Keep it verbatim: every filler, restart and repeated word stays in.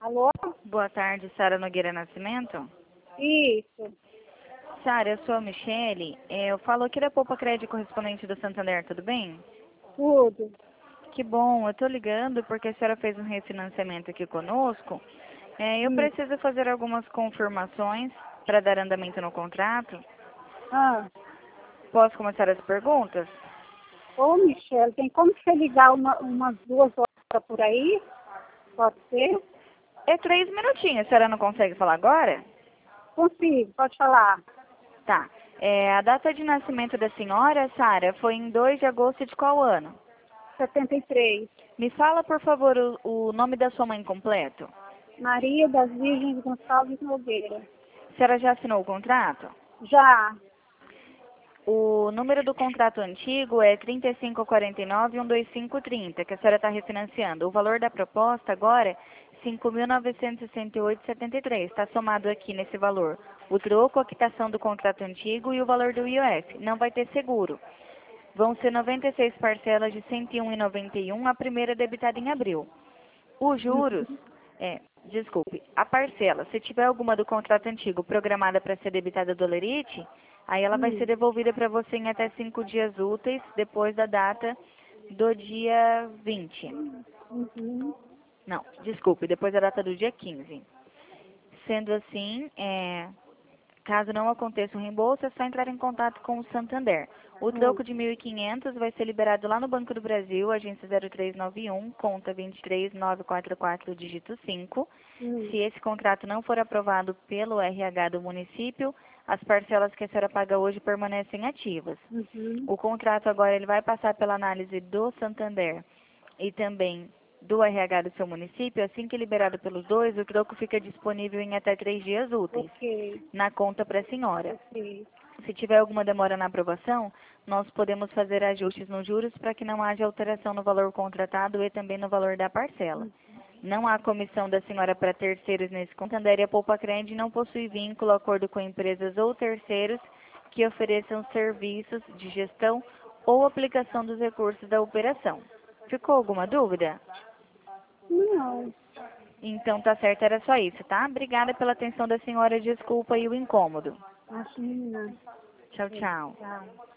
Alô? Boa tarde, Sara Nogueira Nascimento. Isso, Sara, eu sou a Michele. É, Eu falo aqui da Poupa Crédito correspondente do Santander, tudo bem? tudo. Que bom, eu tô ligando porque a senhora fez um refinanciamento aqui conosco. É, eu Hum. preciso fazer algumas confirmações para dar andamento no contrato. Ah, Posso começar as perguntas? ô Michelle, tem como você ligar uma, umas duas horas por aí? Pode ser? É três minutinhos, a senhora não consegue falar agora? Consigo, pode falar. Tá. É, a data de nascimento da senhora, Sara, foi em dois de agosto de qual ano? setenta e três. Me fala, por favor, o, o nome da sua mãe completo. Maria das Virgens Gonçalves Nogueira. A senhora já assinou o contrato? Já. O número do contrato antigo é trinta e cinco quarenta e nove, cento e vinte e cinco trinta, que a senhora está refinanciando. O valor da proposta agora é cinco mil novecentos e sessenta e oito vírgula setenta e três. Está somado aqui nesse valor o troco, a quitação do contrato antigo e o valor do I O F. Não vai ter seguro. Vão ser noventa e seis parcelas de cento e um vírgula noventa e um, a primeira debitada em abril. Os juros, é, desculpe, a parcela, se tiver alguma do contrato antigo programada para ser debitada do Lerite, aí ela vai ser Hum. devolvida para você em até cinco dias úteis depois da data do dia vinte. Uhum. Não, desculpe, depois da data do dia quinze. Sendo assim, é, caso não aconteça o reembolso, é só entrar em contato com o Santander. O Hum. troco de mil e quinhentos vai ser liberado lá no Banco do Brasil, agência zero três nove um, conta vinte e três nove quatro quatro, dígito cinco. Hum. Se esse contrato não for aprovado pelo R H do município, as parcelas que a senhora paga hoje permanecem ativas. Uhum. O contrato agora ele vai passar pela análise do Santander e também do R H do seu município. Assim que liberado pelos dois, o troco fica disponível em até três dias úteis Ok, na conta para a senhora. ok. Se tiver alguma demora na aprovação, nós podemos fazer ajustes nos juros para que não haja alteração no valor contratado e também no valor da parcela. Não há comissão da senhora para terceiros nesse Santander e a Poupa Crédito não possui vínculo, acordo com empresas ou terceiros que ofereçam serviços de gestão ou aplicação dos recursos da operação. Ficou alguma dúvida? Não, Então tá certo, era só isso, tá? Obrigada pela atenção da senhora, desculpa e o incômodo. imagina. Tchau, tchau. Tchau.